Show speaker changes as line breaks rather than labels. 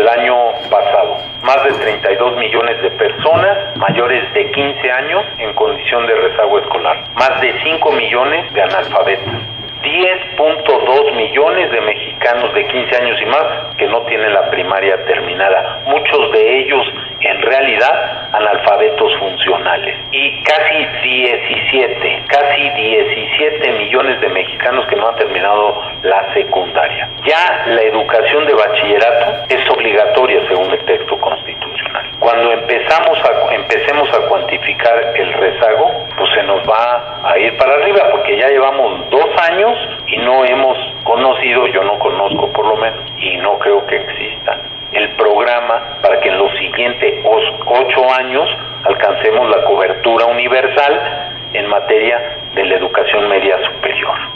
el año pasado. Más de 32 millones de personas mayores de 15 años en condición de rezago escolar. Más de 5 millones de analfabetas. 10.2 millones de mexicanos de 15 años y más que no tienen la primaria terminada. Muchos de ellos, en realidad, analfabetos funcionales. Y casi 17 millones de mexicanos que no han terminado la secundaria. Ya la educación de bachillerato es obligatoria según el texto constitucional. Cuando empecemos a cuantificar el rezago, pues se nos va a ir para arriba, porque ya llevamos 2 años y no hemos conocido, yo no conozco por lo menos, y no creo que exista, el programa para que en los siguientes 8 años alcancemos la cobertura universal en materia de la educación media superior.